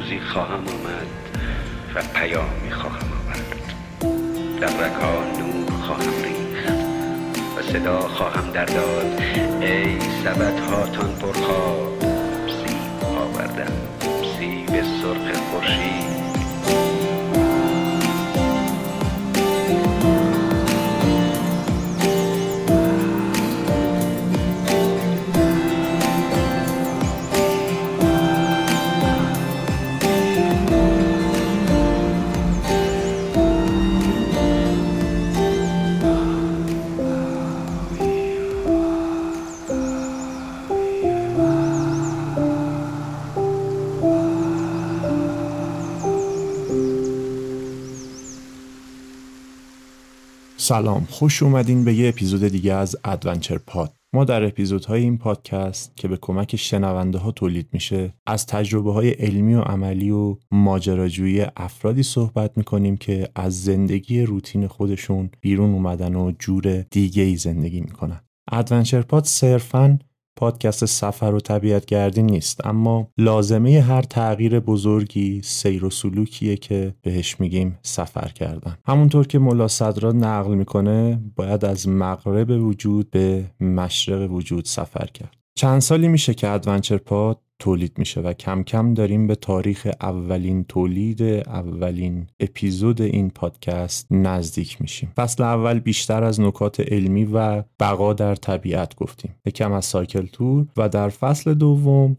روزی خواهم آمد و پیامی خواهم آورد. در رگ‌ها نور خواهم ریخت و صدا خواهم در داد: ای سبدهاتان پرخواب، سیب آوردم، سیب سرخ خورشید. سلام، خوش اومدین به یه اپیزود دیگه از ادونچر پاد. ما در اپیزودهای این پادکست که به کمک شنونده ها تولید میشه از تجربه های علمی و عملی و ماجراجویی افرادی صحبت میکنیم که از زندگی روتین خودشون بیرون اومدن و جور دیگه‌ای زندگی میکنن. ادونچر پاد صرفاً پادکست سفر و طبیعت گردی نیست، اما لازمه هر تغییر بزرگی سیر و سلوکیه که بهش میگیم سفر کردن. همونطور که ملا صدرا نقل میکنه باید از مغرب وجود به مشرق وجود سفر کرد. چند سالی میشه که ادونچر پاد تولید میشه و کم کم داریم به تاریخ اولین تولید اولین اپیزود این پادکست نزدیک میشیم. فصل اول بیشتر از نکات علمی و بقا در طبیعت گفتیم، یکم از سایکل تور، و در فصل دوم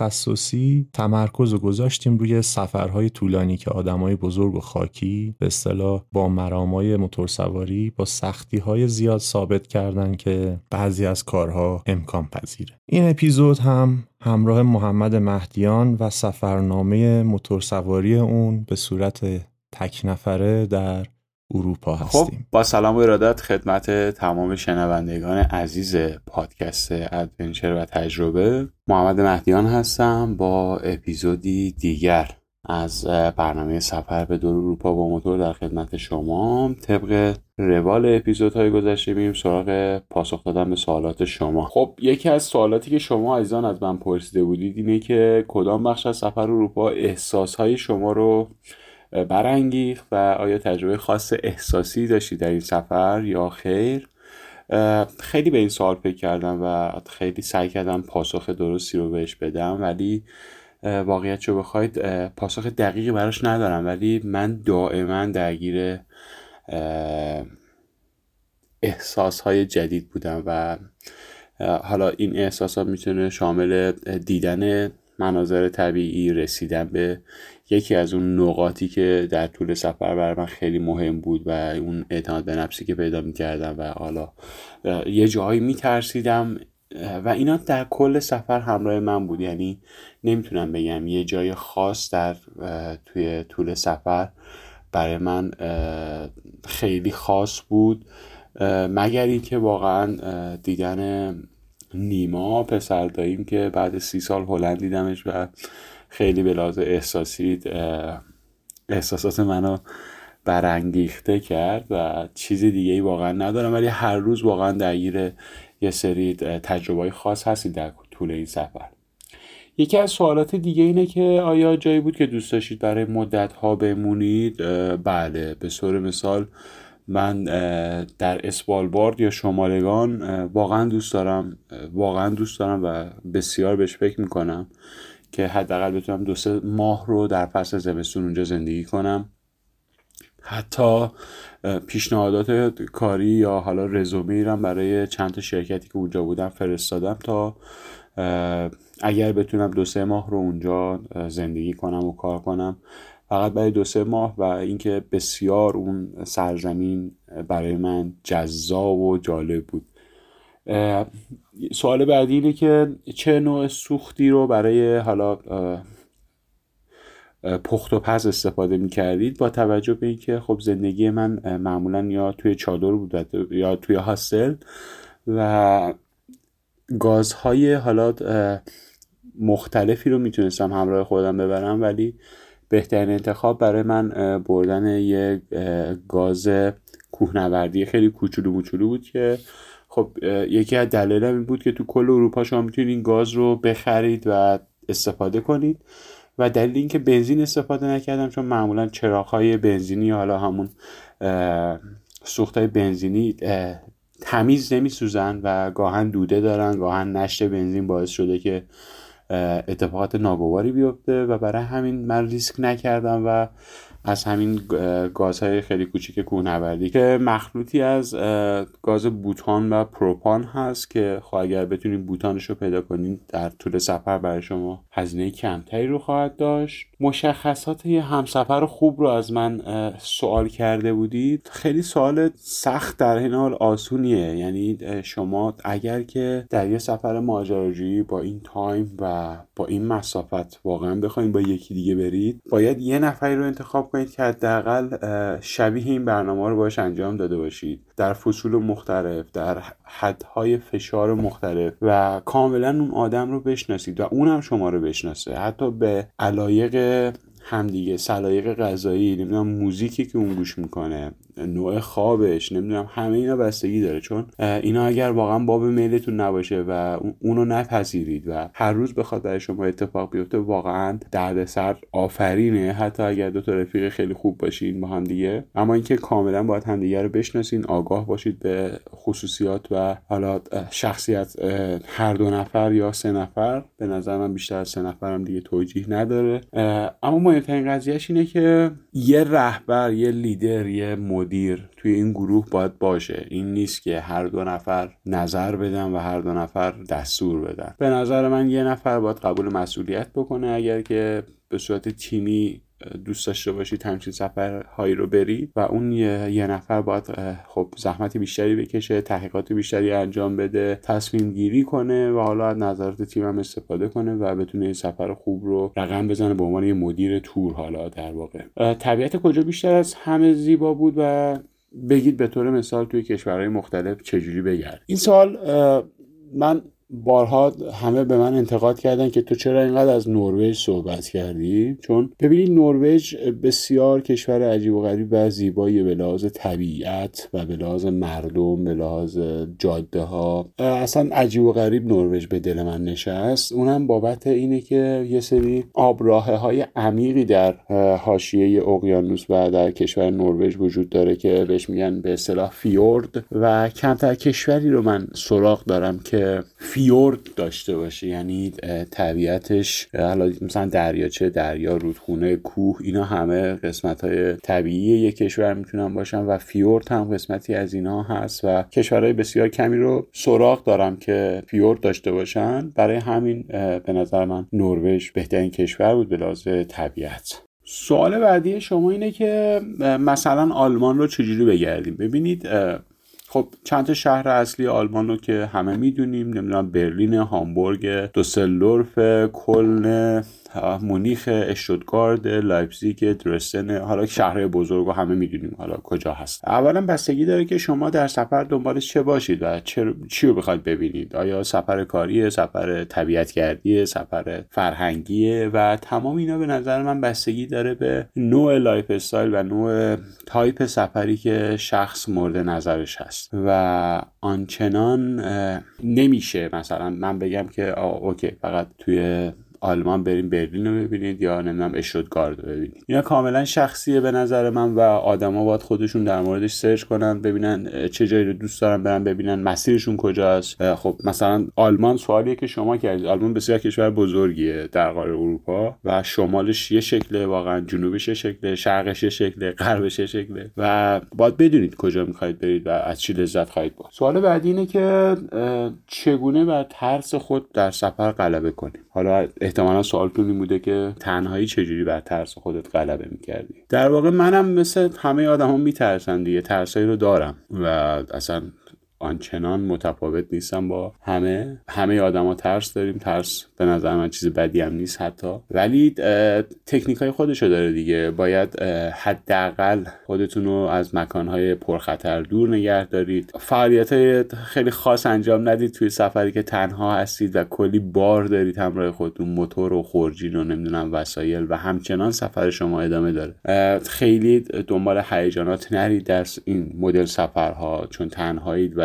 تخصصی تمرکز رو گذاشتیم روی سفرهای طولانی که آدمای بزرگ و خاکی به اصطلاح با مرامای موتورسواری با سختی‌های زیاد ثابت کردن که بعضی از کارها امکان پذیره. این اپیزود هم همراه محمد مهدیان و سفرنامه موتورسواری اون به صورت تک نفره در اروپا هستیم. خب با سلام و ارادت خدمت تمام شنوندگان عزیز پادکست ادونچر و تجربه، محمد مهدیان هستم با اپیزودی دیگر از برنامه سفر به دور اروپا با موتور در خدمت شما. طبق روال اپیزودهای گذشته میریم سراغ پاسخ دادن به سوالات شما. خب یکی از سوالاتی که شما عزیزان از من پرسیده بودید اینه که کدام بخش از سفر اروپا احساسهای شما رو برانگیخت و آیا تجربه خاص احساسی داشتید در این سفر یا خیر؟ خیلی به این سوال فکر کردم و خیلی سعی کردم پاسخ درستی رو بهش بدم، ولی واقعیت رو بخواید پاسخ دقیقی براش ندارم، ولی من دائما درگیر احساسهای جدید بودم و حالا این احساسات میتونه شامل دیدن مناظر طبیعی، رسیدن به یکی از اون نقاطی که در طول سفر برای من خیلی مهم بود و اون اعتماد به نفسی که پیدا میکردم و حالا یه جایی میترسیدم و اینا در کل سفر همراه من بود. یعنی نمیتونم بگم یه جای خاص در توی طول سفر برای من خیلی خاص بود، مگر اینکه واقعا دیدن نیما پسر داییم که بعد 30 سال هلند دیدمش و خیلی به لحاظ احساسی احساسات منو برانگیخته کرد و چیز دیگه ای واقعا ندارم، ولی هر روز واقعا درگیر یه سری تجربه‌های خاص هستید در طول این سفر. یکی از سوالات دیگه اینه که آیا جایی بود که دوست داشتید برای مدت‌ها بمونید؟ بله، به طور مثال من در اسوالبارد یا شمالگان واقعا دوست دارم و بسیار بهش فکر میکنم که حداقل بتونم 2-3 ماه رو در فصل زمستون اونجا زندگی کنم. حتی پیشنهادات کاری یا حالا رزومه ایرم برای چند تا شرکتی که اونجا بودم فرستادم تا اگر بتونم 2-3 ماه رو اونجا زندگی کنم و کار کنم، فقط برای 2-3 ماه، و اینکه بسیار اون سرزمین برای من جذاب و جالب بود. سوال بعدی اینه که چه نوع سوختی رو برای حالا پخت و پز استفاده می‌کردید؟ با توجه به اینکه خب زندگی من معمولاً یا توی چادر بود یا توی هاستل و گازهای حالا مختلفی رو میتونستم همراه خودم ببرم، ولی بهترین انتخاب برای من بردن یک گاز کوهنوردی خیلی کوچولو بود که خب یکی از دلایلم این بود که تو کل اروپا شما میتونید این گاز رو بخرید و استفاده کنید و دلیل اینکه بنزین استفاده نکردم چون معمولا چراغ‌های بنزینی، حالا همون سوختای بنزینی تمیز نمیسوزن و گاهن دوده دارن، گاهن نشت بنزین باعث شده که اتفاقات ناگواری بیفته و برای همین من ریسک نکردم و از همین گازهای خیلی کوچیک کوهنوردی که مخلوطی از گاز بوتان و پروپان هست که اگر بتونید بوتانش رو پیدا کنید در طول سفر برای شما هزینه کمتری رو خواهد داشت. مشخصات یه همسفر خوب رو از من سوال کرده بودید. خیلی سوال سخت در این حال آسونیه، یعنی شما اگر که در یه سفر ماجراجویی با این تایم و با این مسافت واقعا بخواید با یکی دیگه برید، باید یه نفری رو انتخاب کنید که حداقل شبیه این برنامه رو باش انجام داده باشید در فصول مختلف، در حدهای فشار مختلف و کاملا اون آدم رو بشناسید و اونم شما رو بشناسه، حتی به علایق همدیگه، سلایق غذایی، نمیدونم موزیکی که اون گوش میکنه، نوع خوابش، نمیدونم همه اینا بستگی داره. چون اینا اگر واقعا باب میلتون نباشه و اونو نپذیرید و هر روز بخواد برای شما اتفاق بیفته، واقعا دردسر آفرینه، حتی اگر دو تا رفیق خیلی خوب باشین با هم دیگه. اما اینکه کاملا باید همدیگه رو بشناسین، آگاه باشید به خصوصیات و حالا شخصیت هر دو نفر یا سه نفر. به نظر من بیشتر از 3 نفرم دیگه توجیه نداره. اما مهمترین قضیهش اینه که یه رهبر، یه لیدر، یه مدیر توی این گروه باید باشه. این نیست که هر 2 نفر نظر بدن و هر 2 نفر دستور بدن. به نظر من یه نفر باید قبول مسئولیت بکنه اگر که به صورت تیمی دوست داشته باشید همچین سفرهایی رو برید و اون یه نفر باید خب زحمت بیشتری بکشه، تحقیقات بیشتری انجام بده، تصمیم گیری کنه و حالا از نظرات تیم هم استفاده کنه و بتونه سفر خوب رو رقم بزنه به عنوان یه مدیر تور. حالا در واقع طبیعت کجا بیشتر از همه زیبا بود و بگید به طور مثال توی کشورهای مختلف چجوری بگرد؟ این سوال من بارها همه به من انتقاد کردن که تو چرا اینقدر از نروژ صحبت کردی، چون ببینید نروژ بسیار کشور عجیب و غریب و زیبایی به لحاظ طبیعت و به لحاظ مردم، به لحاظ جاده ها، اصلا عجیب و غریب نروژ به دل من نشست. اونم بابت اینه که یه سری آبراهه های عمیقی در حاشیه اقیانوس و در کشور نروژ وجود داره که بهش میگن به اصطلاح فیورد و کمتر کشوری رو من سراغ دارم که فیورد داشته باشه، یعنی طبیعتش حالا مثلا دریاچه، دریا، رودخونه، کوه، اینا همه قسمت‌های طبیعی یک کشور میتونن باشن و فیورد هم قسمتی از اینا هست و کشورهای بسیار کمی رو سراغ دارم که فیورد داشته باشن. برای همین به نظر من نروژ بهترین کشور بود به لحاظ طبیعت. سوال بعدی شما اینه که مثلا آلمان رو چجوری بگردیم؟ ببینید خب چند تا شهر اصلی آلمان رو که همه میدونیم، نمیدونم برلین، هامبورگ، دوسلدورف، کلن، مونیخ، اشتوتگارت، لایپزیگ، درستن، حالا شهرهای بزرگ رو همه میدونیم حالا کجا هست. اولا بستگی داره که شما در سفر دنبالش چه باشید و چی رو بخواید ببینید. آیا سفر کاریه، سفر طبیعتگردیه، سفر فرهنگیه و تمام اینا به نظر من بستگی داره به نوع لایف استایل و نوع تایپ سفری که شخص مورد نظرش هست و آنچنان نمیشه مثلا من بگم که اوکی فقط توی آلمان بریم برلین رو ببینید یا نمیدونم اشتوتگارت رو ببینید. اینا کاملا شخصیه به نظر من و آدما باید خودشون در موردش سرچ کنن، ببینن چه جایی رو دوست دارن برن ببینن، مسیرشون کجاست. خب مثلا آلمان سوالیه که شما کردید. آلمان بسیار کشور بزرگیه در قاره اروپا و شمالش یه شکله، واقعا جنوبش یه شکله، شرقش یه شکله، غربش یه شکله و باید بدونید کجا می‌خواید برید و از چی لذت خواهید برد. سوال بعدی اینه که چگونه بر ترس خود در سفر غلبه کنید. حالا احتمالا سوالتون این بوده که تنهایی چجوری بر ترس خودت غلبه میکردی. در واقع منم مثل همه آدما میترسن دیگه، ترسایی رو دارم و اصلا آنچنان متفاوت نیستم با همه آدما ترس داریم. ترس به نظر من چیز بدی هم نیست حتی، ولی تکنیکای خودشو داره دیگه. باید حداقل خودتون رو از مکانهای پرخطر دور نگه دارید، فعالیت‌های خیلی خاص انجام ندید توی سفری که تنها هستید و کلی بار دارید همراه خودتون، موتور و خورجین و نمیدونم وسایل و همچنان سفر شما ادامه داره. خیلی دنبال هیجانات نرید در این مدل سفرها چون تنهایید و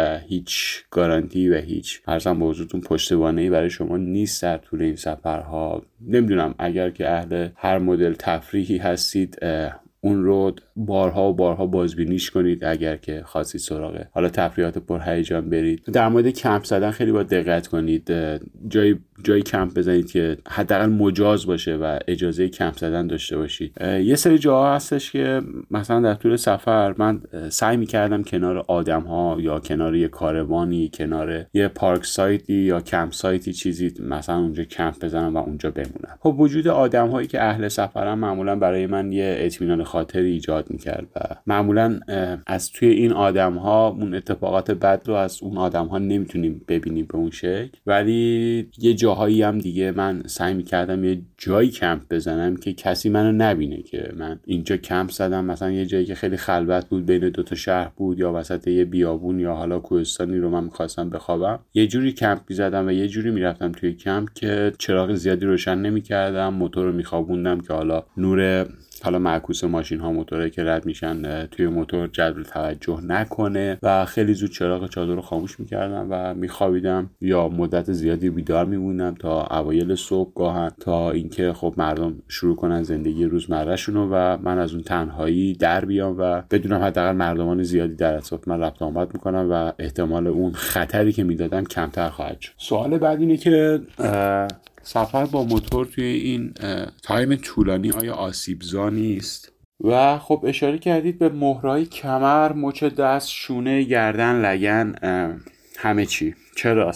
و هیچ گارانتی و هیچ عرضم به حضورتون پشتوانه‌ای برای شما نیست در طول این سفرها. نمیدونم اگر که اهل هر مدل تفریحی هستید اون رو بارها و بارها بازبینیش کنید اگر که خواستید سراغ حالا تفریحات پرهیجان برید. در مورد کمپ زدن خیلی باید دقت کنید، جای کمپ بزنید که حداقل مجاز باشه و اجازه کمپ زدن داشته باشید. یه سری جاها هستش که مثلا در طول سفر من سعی می‌کردم کنار آدم‌ها یا کنار یه کاروانی، کنار یه پارک سایتی یا کمپ سایتی چیزی مثلا اونجا کمپ بزنم و اونجا بمونم. خب وجود آدم‌هایی که اهل سفرن معمولا برای من یه اطمینان خاطری ایجاد می‌کرد و معمولا از توی این آدم‌ها اون اتفاقات بد رو از اون آدم‌ها نمیتونیم ببینیم به اون شکل، ولی یه جاهایی هم دیگه من سعی می‌کردم یه جایی کمپ بزنم که کسی منو نبینه که من اینجا کمپ زدم. مثلا یه جایی که خیلی خلوت بود بین دو تا شهر بود یا وسط یه بیابون یا حالا کوهستانی رو من می‌خواستم بخوابم، یه جوری کمپ می‌زدم و یه جوری می‌رفتم توی کمپ که چراغ زیادی روشن نمی‌کردم، موتور رو می‌خوابوندم که حالا نور معکوس ماشین ها موتوره که رد میشن توی موتور جلب توجه نکنه و خیلی زود چراغ چادر رو خاموش میکردم و میخوابیدم یا مدت زیادی بیدار میموندم تا اوایل صبح گاهن، تا اینکه خب مردم شروع کنن زندگی روزمرهشونو و من از اون تنهایی در بیام و بدونم حداقل مردمان زیادی در اطراف من رفت آمد میکنن و احتمال اون خطری که میدادم کمتر خواهد شد. سوال بعد اینه که سفر با موتور توی این تایم طولانی آیا آسیبزا نیست؟ و خب اشاره کردید به مهرهای کمر، مچ دست، شونه، گردن، لگن، همه چی. چرا؟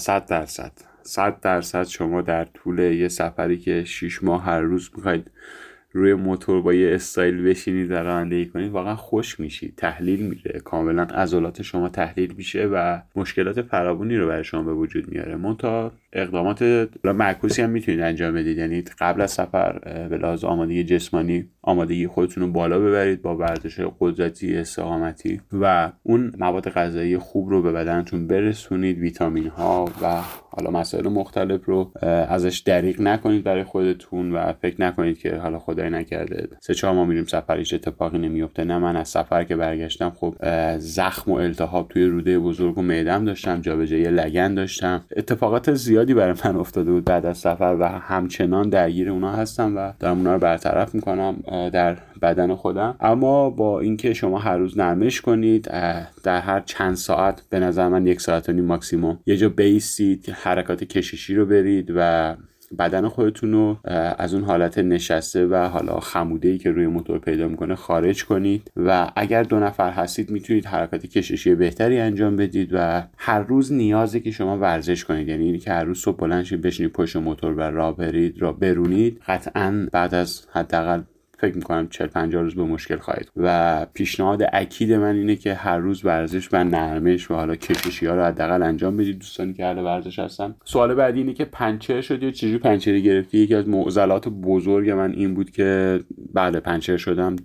100% شما در طول یه سفری که 6 ماه هر روز میخواید روی موتور با یه استایل بشینید و رانندگی کنید واقعا خشک میشید، تحلیل میره، کاملا عضلات شما تحلیل میشه و مشکلات فراوانی رو برای شما به وجود میاره. منتها اقدامات معکوسی هم میتونید انجام بدید، یعنی قبل از سفر به لحاظ آمادگی جسمانی آمادگی خودتون رو بالا ببرید با ورزش قدرتی، استقامتی و اون مواد غذایی خوب رو به بدنتون برسونید، ویتامین ها و حالا مسائل مختلف رو ازش دریغ نکنید برای خودتون و فکر نکنید که حالا خدای نکرده 3-4 ماه میریم سفر هیچ اتفاقی نمیفته. نه، من از سفر که برگشتم خب زخم و التهاب توی روده بزرگ و معده‌ام داشتم، جابجایی لگن داشتم، اتفاقات زیادی برای من افتاده بود بعد از سفر و همچنان درگیر اونا هستم و دارم اونا رو برطرف میکنم در بدن خودم. اما با اینکه شما هر روز نرمش کنید، در هر چند ساعت، به نظر من 1.5 ساعت ماکسیموم یه جا بیستید، حرکات کششی رو برید و بدن خودتون رو از اون حالت نشسته و حالا خموده‌ای که روی موتور پیدا میکنه خارج کنید و اگر 2 نفر هستید میتونید حرکات کششی بهتری انجام بدید و هر روز نیازه که شما ورزش کنید، یعنی اینکه هر روز صبح بلند شید بشینید پشت موتور و راه برونید، قطعاً بعد از حداقل فکر میکنم 40-50 روز به مشکل خواهید. و پیشنهاد اکید من اینه که هر روز ورزش و نرمش و حالا کششی ها رو حداقل انجام بدید دوستانی که اهل ورزش هستن. سوال بعدی اینه که پنچر شدی یا چجوری پنچری گرفتی؟ یکی از معضلات بزرگ من این بود که بله پنچر شدم،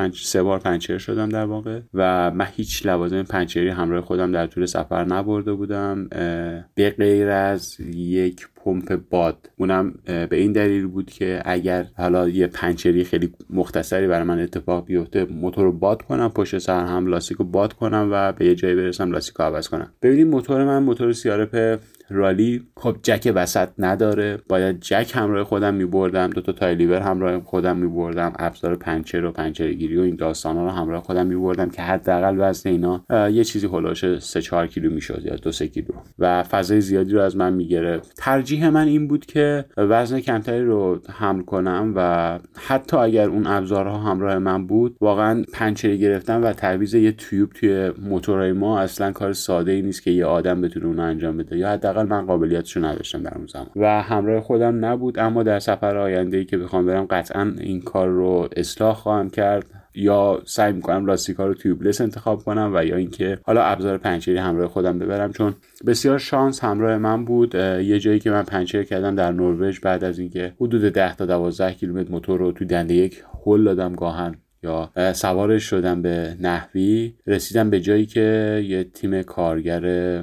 3 بار پنچر شدم در واقع و من هیچ لوازم پنچری همراه خودم در طول سفر نبرده بودم به غیر از یک پمپ باد. اونم به این دلیل بود که اگر حالا یه پنچری خیلی مختصری برای من اتفاق بیفته موتور رو باد کنم، پشت سر هم لاستیک رو باد کنم و به یه جایی برسم لاستیک رو عوض کنم. ببینید موتور من موتور CRF رالی خب جک وسط نداره، باید جک همراه خودم میبردم، 2 تا تایلیور همراه خودم میبردم، ابزار پنچر و پنچرگیری و این داستانا رو همراه خودم میبردم که حداقل وزن اینا یه چیزی هولوش 3-4 کیلو میشد یا 2-3 کیلو و فضای زیادی رو از من میگرفت. ترجیح من این بود که وزن کمتری رو حمل کنم و حتی اگر اون ابزارها همراه من بود واقعا پنچری گرفتن و تعویض یه تیوب توی موتورهای ما اصلا کار ساده ای نیست که یه آدم بتونه اون انجام بده، یا حداقل من قابلیتشو نداشتم در اون زمان و همراه خودم نبود. اما در سفر آینده‌ای که بخوام برم قطعا این کار رو اصلاح خواهم کرد، یا سعی میکنم لاستیک‌ها رو تیوبلس انتخاب کنم و یا اینکه حالا ابزار پنچری همراه خودم ببرم، چون بسیار شانس همراه من بود. یه جایی که من پنچر کردم در نروژ، بعد از اینکه حدود 10 تا 12 کیلومتر موتور رو تو دنده یک هول دادم گاهن یا سوارش شدم به نحوی، رسیدم به جایی که یه تیم کارگر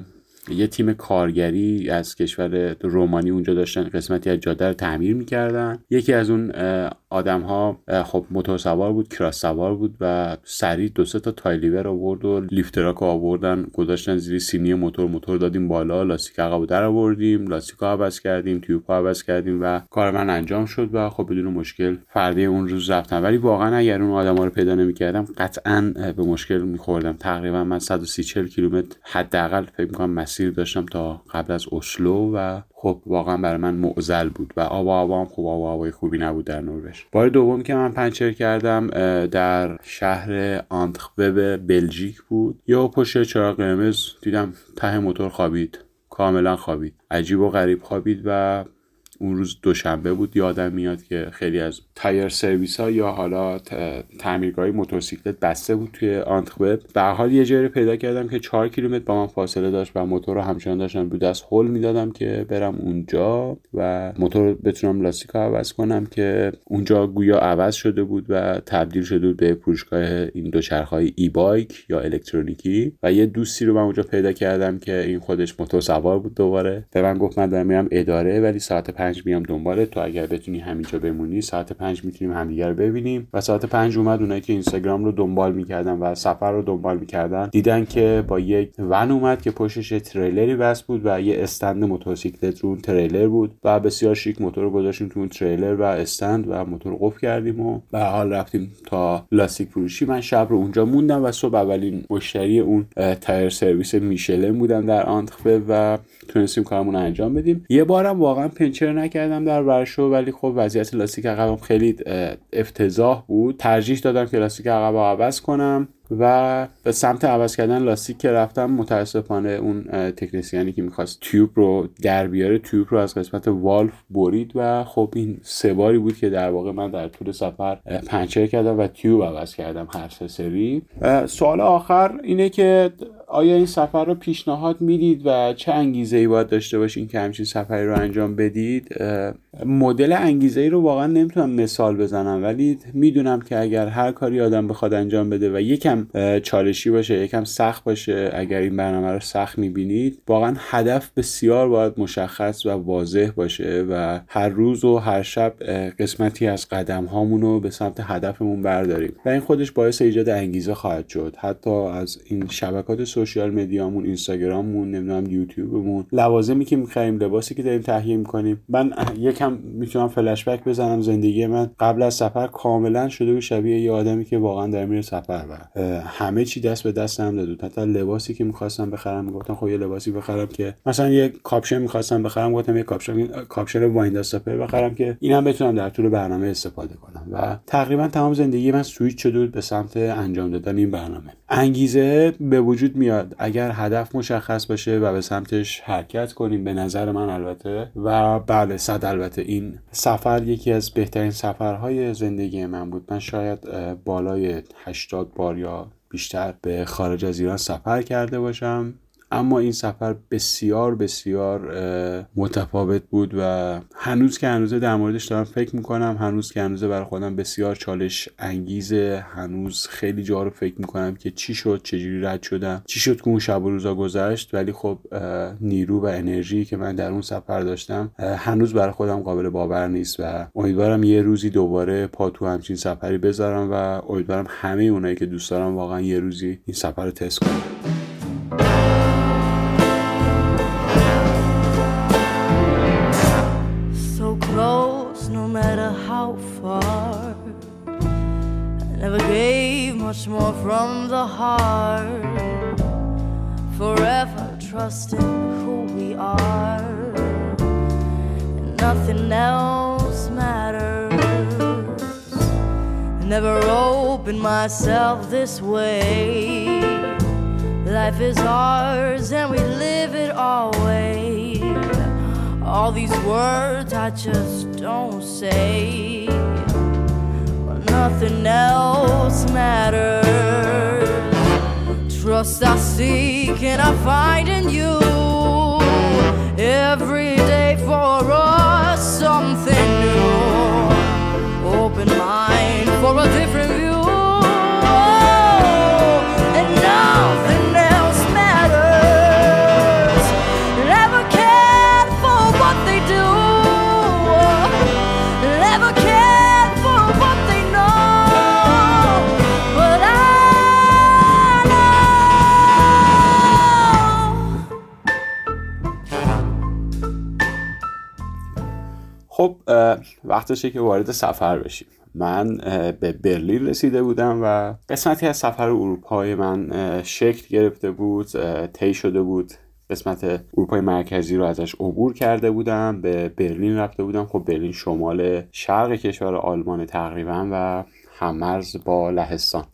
یه تیم کارگری از کشور رومانی اونجا داشتن قسمتی از جاده رو تعمیر میکردن. یکی از اون آدم ها خب موتور سوار بود، کراس سوار بود و سریع 2-3 تا تایلیور آورد و لیفتراک آوردن گذاشتن زیر سینی موتور دادیم بالا، لاستیک عقبو در آوردیم، لاستیکا عوض کردیم، تیوب‌ها عوض کردیم و کار من انجام شد و خب بدون مشکل فردی اون روز رفتم. ولی واقعا اگر اون آدما رو پیدا نمی‌کردم قطعاً به مشکل می‌خوردم. تقریبا من 130 کیلومتر حداقل فکر می‌کنم مسیر داشتم تا قبل از اسلو و خب واقعا برای من معضل بود و آب و هوا هم خب آب و هوای خوبی نبود در نروژ. بار دوم که من پنچر کردم در شهر آنتورپ بلژیک بود. یا پشت چراغ قرمز دیدم ته موتور خوابید، کاملا خوابید، عجیب و غریب خوابید و اون روز دوشنبه بود. یادم میاد که خیلی از تایر سرویس ها یا حالا تعمیرگاهی موتورسیکلت بسته بود توی آنتورپ. به هر حال یه جایی پیدا کردم که 4 کیلومتر با من فاصله داشت و موتور رو همچنان داشتم رو دست هول میدادم که برم اونجا و موتور بتونم لاستیکا عوض کنم که اونجا گویا عوض شده بود و تبدیل شده بود به فروشگاه این دوچرخه‌های ای بایک یا الکترونیکی. و یه دوستی رو من اونجا پیدا کردم که این خودش موتور سوار بود. دوباره به من گفت من دارم میرم اداره ولی ساعت 5 میام دنبالت، تو اگر بتونی همینجا بمونی ساعت 5 میتونیم همدیگه رو ببینیم. و ساعت 5 اومد. اونایی که اینستاگرام رو دنبال میکردن و سفر رو دنبال میکردن دیدن که با یک ون اومد که پشتش تریلری بس بود و یه استند موتورسیکلت رو اون تریلر بود و بسیار شیک موتور رو گذاشتیم تو اون تریلر و استند و موتور رو قفل کردیم و به هر حال رفتیم تا لاستیک فروشی. من شب رو اونجا موندم و صبح اولین مشتری اون تایر سرویس میشلن بودم در آنتورپ و تونستیم کارمون رو انجام بدیم. یه بارم واقعا پنچر نکردم در ورشو ولی خب وضعیت لاستیک عقبم خیلی افتضاح بود. ترجیح دادم که لاستیک عقب عوض کنم و به سمت عوض کردن لاستیک که رفتم متاسفانه اون تکنسیانی که میخواست تیوب رو در بیاره تیوب رو از قسمت والف برید و خب این 3 باری بود که در واقع من در طول سفر پنچر کردم و تیوب عوض کردم هر 3 سری. سوال آخر اینه که آیا این سفر رو پیشنهاد میدید و چه انگیزه‌ای باید داشته باشین که همچین سفری رو انجام بدید؟ مدل انگیزه‌ای رو واقعا نمیتونم مثال بزنم ولی میدونم که اگر هر کاری آدم بخواد انجام بده و یکم چالشی باشه، یکم سخت باشه، اگر این برنامه رو سخت میبینید واقعا هدف بسیار باید مشخص و واضح باشه و هر روز و هر شب قسمتی از قدم هامون رو به سمت هدفمون برداریم و این خودش باعث ایجاد انگیزه خواهد شد. حتی از این شبکات سوشیال مدیامون، اینستاگراممون، نمیدونم یوتیوبمون، لوازمی که می‌خریم، لباسی که داریم تهیه می‌کنیم. من یکم میتونم فلش بک بزنم. زندگی من قبل از سفر کاملا شده بود شبیه یه آدمی که واقعا داره میره سفر و همه چی دست به دستم داد. حتی لباسی که می‌خواستم بخرم گفتم خب یه لباسی بخرم که مثلا یه کاپشن می‌خواستم بخرم گفتم یه کاپشن واینداستاپر بخرم که اینم بتونم در طول برنامه استفاده کنم و تقریبا تمام زندگی من سویچ شده بود به سمت انجام دادن این برنامه. انگیزه به وجود میاد اگر هدف مشخص باشه و به سمتش حرکت کنیم به نظر من البته. و بله 100 البته این سفر یکی از بهترین سفرهای زندگی من بود. من شاید بالای 80 بار یا بیشتر به خارج از ایران سفر کرده باشم اما این سفر بسیار بسیار متفاوت بود و هنوز که هنوزه در موردش دارم فکر میکنم. هنوز که هنوزه برای خودم بسیار چالش انگیزه. هنوز خیلی جا رو فکر میکنم که چی شد، چجوری رد شدم، چی شد که اون شب و روزا گذشت. ولی خب نیرو و انرژی که من در اون سفر داشتم هنوز برای خودم قابل باور نیست و امیدوارم یه روزی دوباره پا تو همچین سفری بذارم و امیدوارم همه اونایی که دوست دارم واقعا یه روزی این سفر رو تست کنم. No matter how far, I never gave much more from the heart. Forever trusting who we are, and nothing else matters. Never opened myself this way. Life is ours and we live it always. All these words I just don't say. Well, nothing else matters. Trust I seek and I find in you. Every day for us something new. Open mind for a different view. And nothing else matters. وقتشه که وارد سفر بشیم. من به برلین رسیده بودم و قسمتی از سفر اروپای من شکل گرفته بود، طی شده بود. قسمت اروپای مرکزی رو ازش عبور کرده بودم، به برلین رفته بودم. خب برلین شمال شرق کشور آلمان تقریبا و هم‌مرز با لهستان.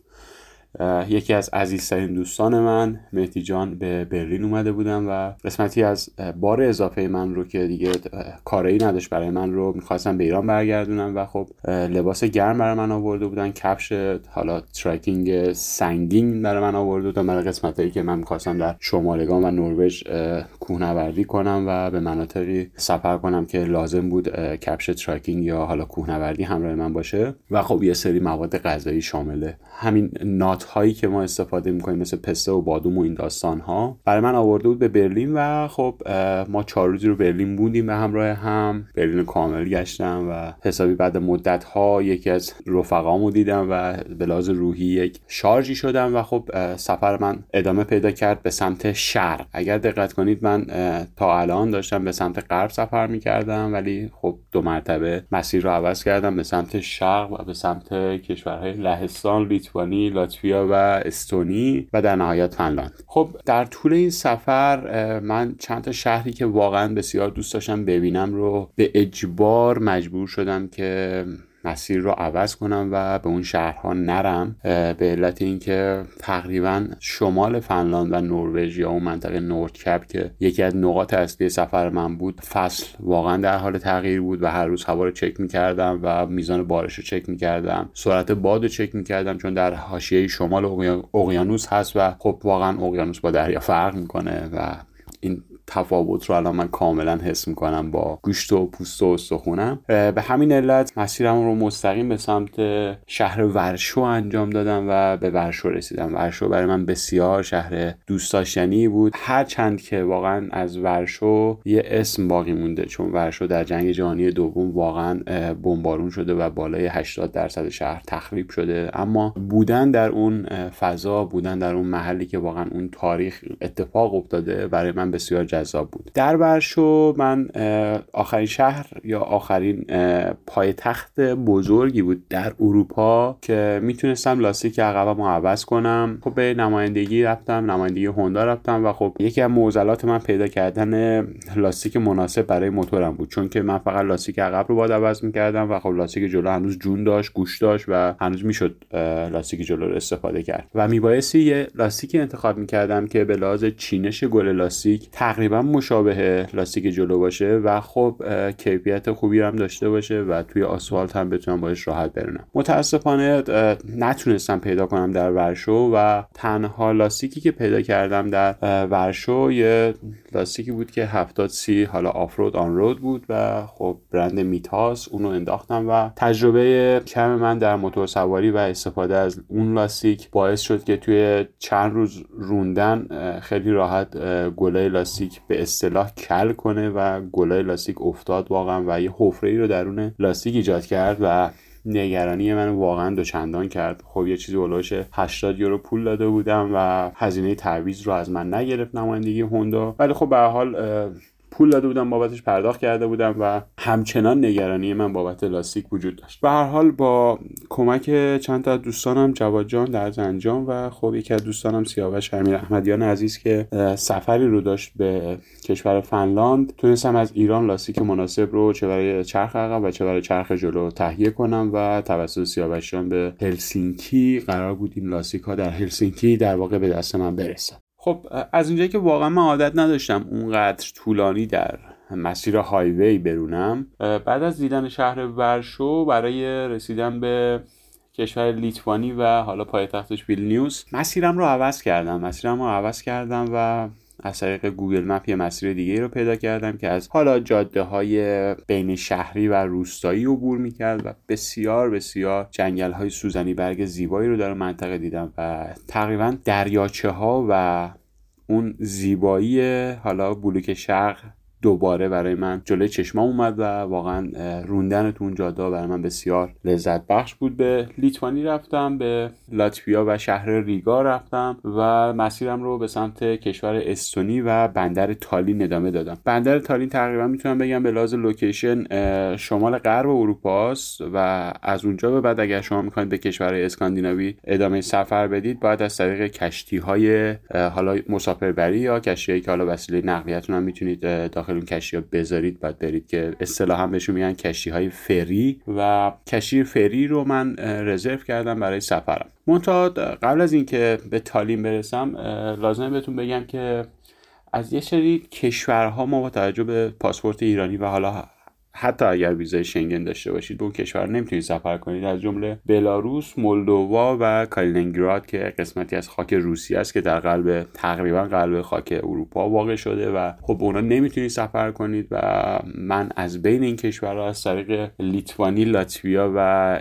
یکی از عزیزترین دوستان من مهدی جان به برلین اومده بودم و قسمتی از بار اضافه من رو که دیگه کاری نداشت برای من رو میخواستم به ایران برگردونم و خب لباس گرم برای من آورده بودن، کفش حالا ترکینگ سنگین برای من آورده بودن برای قسمتایی که من میخواستم در شمالگان و نروژ کوهنوردی کنم و به مناطقی سفر کنم که لازم بود کفش ترکینگ یا حالا کوهنوردی همراه من باشه. و خب یه سری مواد غذایی شامل همین نات هایی که ما استفاده میکنیم مثل پسته و بادوم و این داستان ها برای من آورده بود به برلین. و خب ما 4 روزی رو برلین بودیم و همراه هم برلین کامل گشتم و حسابی بعد مدت ها یکی از رفقامو دیدم و به لحاظ روحی یک شارژی شدم و خب سفر من ادامه پیدا کرد به سمت شرق. اگر دقت کنید من تا الان داشتم به سمت غرب سفر میکردم ولی خب 2 مرتبه مسیر رو عوض کردم به سمت شرق و به سمت کشورهای لهستان، لیتوانی، لاتویا و استونی و در نهایت فنلاند. خب در طول این سفر من چند تا شهری که واقعا بسیار دوست داشتم ببینم رو به اجبار مجبور شدم که مسیر رو عوض کنم و به اون شهرها نرم، به علت اینکه تقریبا شمال فنلاند و نروژ یا اون منطقه نوردکپ که یکی از نقاط اصلی سفر من بود، فصل واقعا در حال تغییر بود و هر روز هوا رو چک می‌کردم و میزان بارش رو چک می‌کردم، سرعت باد رو چک می‌کردم چون در حاشیه شمال اقیانوس هست و خب واقعا اقیانوس با دریا فرق می‌کنه و این تفاوت رو الان من کاملا حس میکنم با گوشت و پوست و استخونم. به همین علت مسیرم رو مستقیم به سمت شهر ورشو انجام دادم و به ورشو رسیدم. ورشو برای من بسیار شهر دوست داشتنی بود، هرچند که واقعا از ورشو یه اسم باقی مونده چون ورشو در جنگ جهانی دوم واقعا بمبارون شده و بالای 80% شهر تخریب شده، اما بودن در اون فضا، بودن در اون محلی که واقعا اون تاریخ اتفاق افتاده برای من بسیار جذاب بود. در ورشو من آخرین شهر یا آخرین پایتخت بزرگی بود در اروپا که میتونستم لاستیک عقبمو عوض کنم. خب به نمایندگی رفتم، نمایندگی هوندا رفتم و خب یکی از معضلات من پیدا کردن لاستیک مناسب برای موتورم بود چون که من فقط لاستیک عقب رو باید عوض میکردم و خب لاستیک جلو هنوز جون داشت، گوش داشت و هنوز میشد لاستیک جلو رو استفاده کرد و میبایستی یه لاستیکی انتخاب میکردم که به لحاظ چینش گل لاستیک تقریبا مشابه لاستیک جلو باشه و خب کیفیت خوبی هم داشته باشه و توی آسفالت هم بتونم باهاش راحت برونم. متاسفانه نتونستم پیدا کنم در ورشو و تنها لاستیکی که پیدا کردم در ورشو یه لاستیکی بود که 70C حالا آفرود آن رود بود و خب برند میتاس، اونو انداختم و تجربه کم من در موتور سواری و استفاده از اون لاستیک باعث شد که توی چند روز روندن خیلی راحت گلای لاستیک به اصطلاح کل کنه و گلای لاستیک افتاد واقعا و یه حفره‌ای رو درون لاستیک ایجاد کرد و نگرانی من واقعا دوچندان کرد. خب یه چیزی اولش 80 یورو پول داده بودم و هزینه تعویض رو از من نگرفت نمایندگی هوندا، ولی خب به هر حال پول داده بودم، بابتش پرداخت کرده بودم و همچنان نگرانی من بابت لاستیک وجود داشت. به هر حال با کمک چند تا دوستانم، جواد جان در زنجان و خب یکی از دوستانم سیاوش امیر احمدیان عزیز که سفری رو داشت به کشور فنلاند، تونستم از ایران لاستیک مناسب رو چه برای چرخ عقب و چه برای چرخ جلو تهیه کنم و توسط سیاوش جان به هلسینکی قرار بود این لاستیک ها در هلسینکی در واقع به دست من برسه. خب از اونجایی که واقعا من عادت نداشتم اونقدر طولانی در مسیر هایوی برونم، بعد از دیدن شهر ورشو برای رسیدن به کشور لیتوانی و حالا پایتختش ویلنیوس مسیرم رو عوض کردم و از طریق گوگل مپ یه مسیر دیگه رو پیدا کردم که از حالا جاده های بین شهری و روستایی عبور میکرد و بسیار بسیار جنگل های سوزنی برگ زیبایی رو در منطقه دیدم و تقریبا دریاچه ها و اون زیبایی حالا بلوک شرق دوباره برای من جلوی چشمام اومد و واقعا روندن تو اون جاده برای من بسیار لذت بخش بود. به لیتوانی رفتم، به لاتویا و شهر ریگا رفتم و مسیرم رو به سمت کشور استونی و بندر تالین ادامه دادم. بندر تالین تقریبا میتونم بگم به لحاظ لوکیشن شمال غرب اروپا است و از اونجا به بعد اگر شما میخواید به کشور اسکاندیناوی ادامه سفر بدید باید از طریق کشتی‌های حالا مسافربری یا کشتی‌هایی که حالا وسیله نقلیه‌تون هم میتونید داخل اون کشتی‌ها بذارید باید برید که اصطلاحاً بهشون میگن کشتی‌های فری و کشتی فری رو من رزرو کردم برای سفرم. منتها قبل از اینکه به تالین برسم لازمه بهتون بگم که از یه سری کشورها ما با توجه به پاسپورت ایرانی و حالا حتی اگر ویزای شنگن داشته باشید به اون کشور نمیتونید سفر کنید، از جمله بلاروس، مولدووا و کالینینگراد که قسمتی از خاک روسیه است که در تقریبا قلب خاک اروپا واقع شده و خب اونا نمیتونید سفر کنید و من از بین این کشورها از طریق لیتوانی، لاتویا و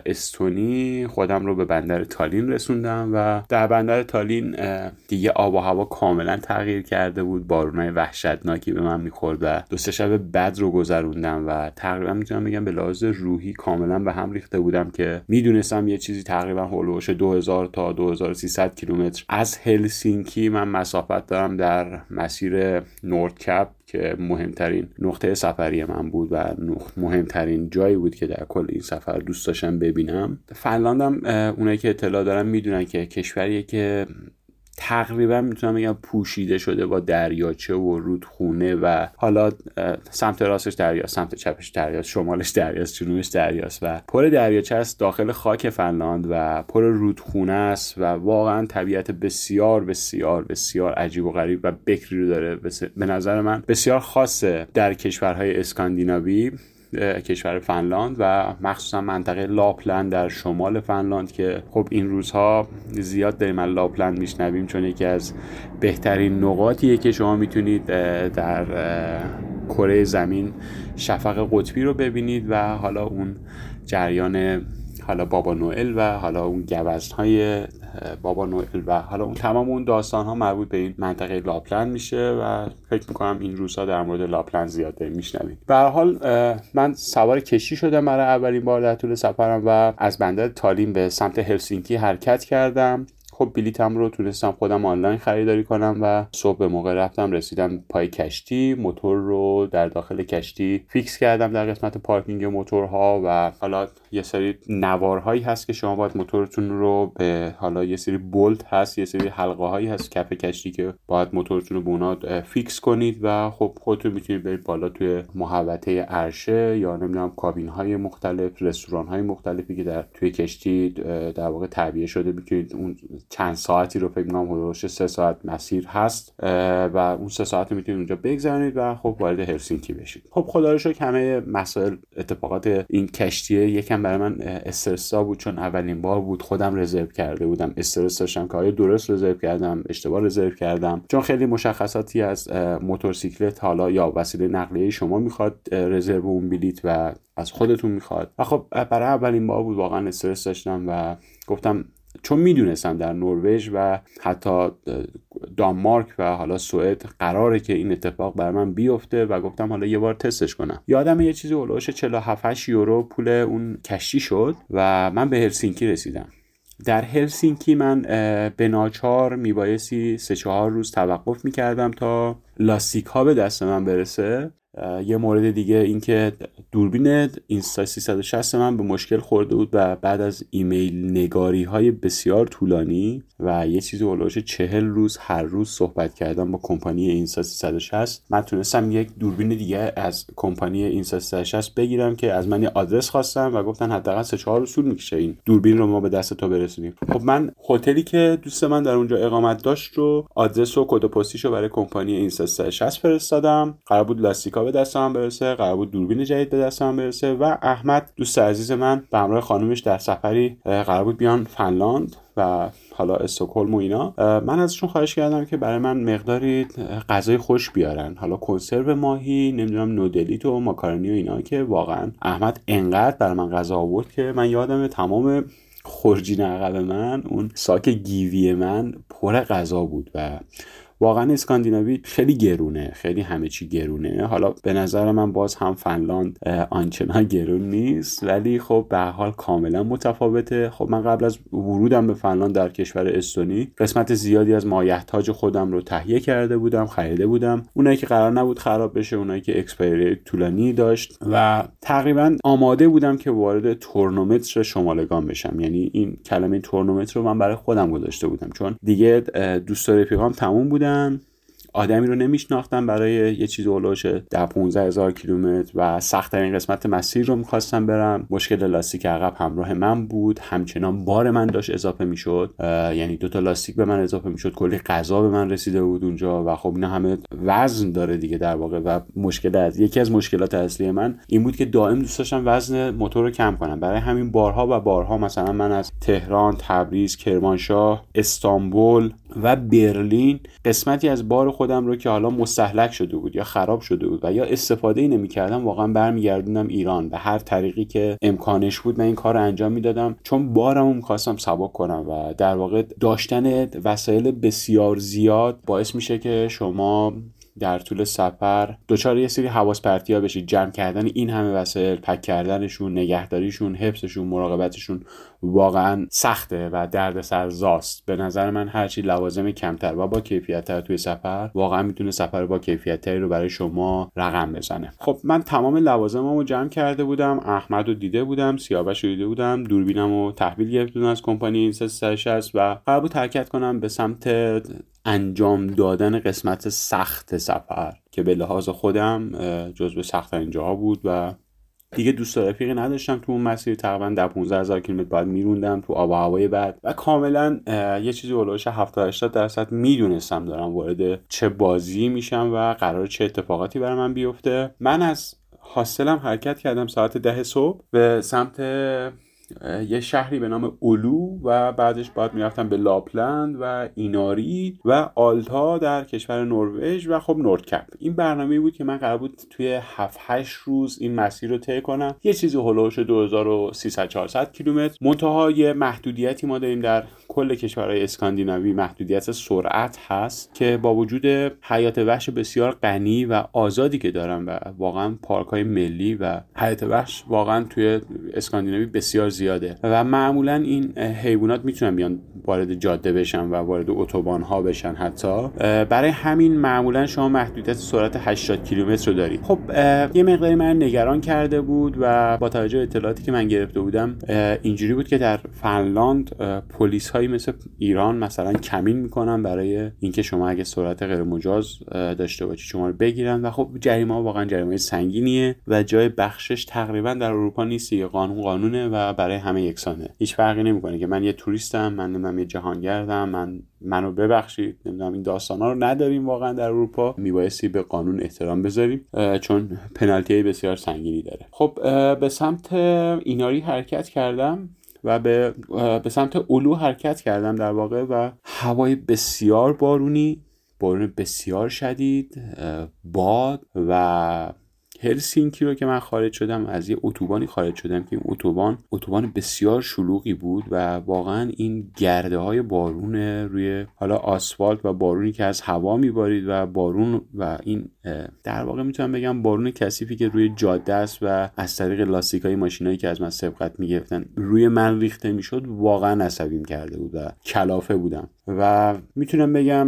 استونی خودم رو به بندر تالین رسوندم و در بندر تالین دیگه آب و هوا کاملا تغییر کرده بود، بارونای وحشتناکی به من میخورد و 2-3 شب بد رو گذروندم و تقریبا میتونم بگم به لحاظ روحی کاملا به هم ریخته بودم که میدونستم یه چیزی تقریبا هولوش 2000 تا 2300 کیلومتر از هلسینکی من مسافت دارم در مسیر نوردکپ که مهمترین نقطه سفری من بود و مهمترین جایی بود که در کل این سفر دوست داشتم ببینم. فنلاندم اونایی که اطلاع دارن میدونن که کشوریه که تقریبا میتونم بگم پوشیده شده با دریاچه و رودخونه و حالا سمت راستش دریاست، سمت چپش دریاست، شمالش دریاست، جنوبش دریاست و پر دریاچه است داخل خاک فنلاند و پر رودخونه است و واقعا طبیعت بسیار بسیار بسیار عجیب و غریب و بکری رو داره. به نظر من بسیار خاصه در کشورهای اسکاندیناوی، کشور فنلاند و مخصوصا منطقه لاپلند در شمال فنلاند که خب این روزها زیاد داریم از لاپلند میشنویم چون یکی از بهترین نقاطیه که شما میتونید در کره زمین شفق قطبی رو ببینید و حالا اون جریان حالا بابا نوئل و حالا اون گوزن‌های بابا نوئل و حالا اون تمام اون داستان‌ها مربوط به این منطقه لاپلند میشه و فکر می‌کنم این روزها در مورد لاپلند زیاد داریم میشنوید. به هر حال من سوار کشتی شدم برای اولین بار در طول سفرم و از بندر تالین به سمت هلسینکی حرکت کردم. خب بلیطم رو تونستم خودم آنلاین خریداری کنم و صبح به موقع رفتم، رسیدم پای کشتی، موتور رو در داخل کشتی فیکس کردم در قسمت پارکینگ موتورها و حالا یه سری نوارهایی هست که شما باید موتورتون رو به حالا یه سری بولت هست، یه سری حلقه هایی هست کف کشتی که باید موتورتون رو به اونا فیکس کنید و خب خودتون میتونید برید بالا توی محوطه عرشه یا نمیدونم کابین های مختلف، رستوران های مختلفی که توی کشتی در واقع تعبیه شده، میتونید اون چند ساعتی رو فکر می‌کنم حدود 3 ساعت مسیر هست و اون 3 ساعت رو میتونید اونجا بگذرونید و خب وارد هلسینکی بشید. خب خدا رو شکر همه مسائل اتفاقات این کشتیه یکم برای من استرس‌زا بود چون اولین بار بود، خودم رزرو کرده بودم، استرس داشتم که آیا درست رزرو کردم، اشتباه رزرو کردم، چون خیلی مشخصاتی از موتورسیکلت حالا یا وسیله نقلیه شما میخواد رزرو اون بلیت و از خودتون میخواد و خب برای اولین بار بود واقعا استرس داشتم و گفتم چون میدونستم در نروژ و حتی دانمارک و حالا سوئد قراره که این اتفاق بر من بیفته و گفتم حالا یه بار تستش کنم. یادم یه چیزی اولش 47-8 یورو پول اون کشتی شد و من به هلسینکی رسیدم. در هلسینکی من به ناچار میبایستی 3-4 روز توقف میکردم تا لاستیک ها به دست من برسه. یه مورد دیگه این که دوربین اینستا 360 من به مشکل خورده بود و بعد از ایمیل نگاری های بسیار طولانی و یه چیزی اولوش 40 روز هر روز صحبت کردم با کمپانی اینستا 360 من تونستم یک دوربین دیگه از کمپانی اینستا 360 بگیرم که از من آدرس خواستم و گفتن حداقل 3-4 روز طول میکشه این دوربین رو ما به دست تو برسونیم. خب من هتلی که دوست من در اونجا اقامت داشت رو آدرس و کد پستیشو برای کمپانی اینستا 360 فرستادم. قرار بود لاستیکا به دستم برسه، قرار بود دوربین جدید به دستم برسه و احمد دوست عزیز من به همراه خانومش در سفری قرار بود بیان فنلاند و حالا استکهلم و اینا. من ازشون خواهش کردم که برای من مقداری غذای خوش بیارن، حالا کنسرو ماهی، نمیدونم نودلیت و ماکارونی و اینا، که واقعا احمد انقدر برای من غذا آورد که من یادم تمام خورجین عقب من، اون ساک گیوی من پر غذا بود و واقعا اسکاندیناوی خیلی گرونه، خیلی همه چی گرونه. حالا به نظر من باز هم فنلاند آنچنان گرون نیست، ولی خب به هر حال کاملا متفاوته. خب من قبل از ورودم به فنلاند در کشور استونی قسمت زیادی از مایحتاج خودم رو تهیه کرده بودم، خریده بودم، اونایی که قرار نبود خراب بشه، اونایی که اکسپایری طولانی داشت، و تقریبا آماده بودم که وارد تورنمنت شمالگان بشم. یعنی این کلمه تورنمنت رو من برای خودم گذاشته بودم، چون دیگه دوست و رفیقام تموم بودن، آدمی رو نمیشناختم برای یه چیز اولوش 10-15 هزار کیلومتر و سخت‌ترین قسمت مسیر رو می‌خواستم برم. مشکل لاستیک عقب همراه من بود، همچنان بار من داشت اضافه میشد، یعنی 2 تا لاستیک به من اضافه میشد، کلی غذا به من رسیده بود اونجا و خب اینا همه وزن داره دیگه در واقع. و یکی از مشکلات اصلی من این بود که دائم دوست داشتم وزن موتور رو کم کنم. برای همین بارها مثلا من از تهران، تبریز، کرمانشاه، استانبول و برلین قسمتی از بار خودم رو که حالا مستهلک شده بود یا خراب شده بود و یا استفاده نمی‌کردم واقعا برمیگردوندم ایران. به هر طریقی که امکانش بود من این کار رو انجام میدادم، چون بارمو می‌خواستم سبک کنم و در واقع داشتن وسایل بسیار زیاد باعث میشه که شما در طول سفر دچار یه سری حواس پرتی‌ها بشید. جمع کردن این همه وسایل، پک کردنشون، نگهداریشون، حفظشون، مراقبتشون واقعا سخته و دردسرزاست. به نظر من هرچی لوازم کمتر و با کیفیت‌تر توی سفر واقعا میتونه سفر با کیفیت‌تری رو برای شما رقم بزنه. خب من تمام لوازمامو جمع کرده بودم، احمد رو دیده بودم، سیاوش رو دیده بودم، دوربینمو تحویل گرفته بودم از کمپانی 360 و قرار بود حرکت کنم به سمت انجام دادن قسمت سخت سفر که به لحاظ خودم جزو سخت‌ترین جاها بود و دیگه دوست و رفیقی نداشتم تو اون مسیر. تقریبا 10-15 هزار کیلومتر بعد میروندم تو آب و هوای بد و کاملا یه چیزی اولش 70-80% میدونستم دارم وارد چه بازی میشم و قرار چه اتفاقاتی برای من بیفته. من از هاستلم حرکت کردم ساعت 10 صبح به سمت یه شهری به نام اولو و بعدش باید میرفتم به لاپلند و ایناری و آلتا در کشور نروژ و خب نوردکپ. این برنامه‌ای بود که من قرار بود توی 7-8 روز این مسیر رو طی کنم، یه چیزی هولوش 2300-400 کیلومتر. منتها یه محدودیتی ما داریم در کل کشورهای اسکاندیناوی، محدودیت سرعت هست که با وجود حیات وحش بسیار غنی و آزادی که دارن و واقعا پارک‌های ملی و حیات وحش واقعا توی اسکاندیناوی بسیار زیاده و معمولا این حیوانات میتونن بیان وارد جاده بشن و وارد اتوبان ها بشن حتی. برای همین معمولا شما محدودیت سرعت 80 کیلومتر رو دارید. خب یه مقداری من نگران کرده بود و با توجه به اطلاعاتی که من گرفته بودم اینجوری بود که در فنلاند پلیس هایی مثل ایران مثلا کمین میکنن برای اینکه شما اگه سرعت غیر مجاز داشته باشی شما رو بگیرن و خب جریمه ها واقعا جریمه سنگینیه و جای بخشش تقریبا در اروپا نیست. یه قانونه و برای همه یکسانه، هیچ فرقی نمیکنه که من یه توریستم، من نمیدونم یه جهانگردم، منو ببخشید نمیدونم این داستانا رو نداریم واقعا در اروپا، میبایستی به قانون احترام بذاریم چون پنالتی بسیار سنگینی داره. خب به سمت ایناری حرکت کردم و به سمت اولو حرکت کردم در واقع و هوای بسیار بارون بسیار شدید، باد و هلسینکی رو که من خارج شدم از یه اتوبانی خارج شدم که این اتوبان بسیار شلوغی بود و واقعا این گرده های بارون روی حالا آسفالت و بارونی که از هوا میبارید و بارون و این در واقع میتونم بگم بارون کثیفی که روی جاده است و از طریق لاستیکای ماشینایی که از من سبقت میگرفتن روی من ریخته میشد واقعا عصبیم کرده بود و کلافه بودم و میتونم بگم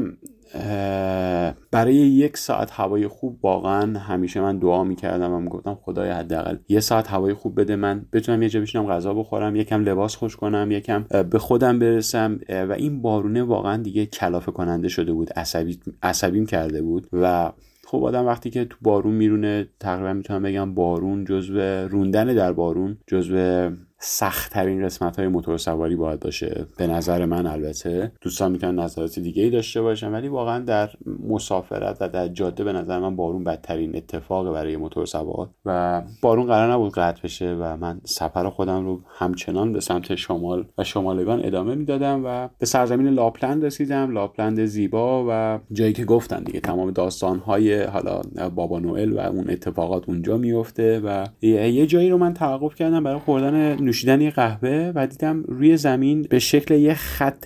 برای 1 ساعت هوای خوب واقعا همیشه من دعا میکردم و میگفتم خدایا حداقل 1 ساعت هوای خوب بده من بتونم یه جا بشینم غذا بخورم، یکم لباس خوش کنم، یکم به خودم برسم و این بارونه واقعا دیگه کلافه کننده شده بود، عصبیم کرده بود و خب آدم وقتی که تو بارون میرونه تقریبا میتونم بگم بارون روندن در بارون جزو سخت‌ترین قسمت‌های موتور سواری باید باشه به نظر من. البته دوستان میتونن نظرات دیگه‌ای داشته باشن ولی واقعا در مسافرت و در جاده به نظر من بارون بدترین اتفاق برای موتور سوار و بارون قرار نبود قطع بشه و من سفر خودم رو همچنان به سمت شمال و شمالگان ادامه میدادم و به سرزمین لاپلند رسیدم. لاپلند زیبا و جایی که گفتن دیگه تمام داستان‌های حالا بابا نوئل و اون اتفاقات اونجا میفته و یه جایی رو من توقف کردم برای خوردن نوشیدن یه قهوه و دیدم روی زمین به شکل یه خط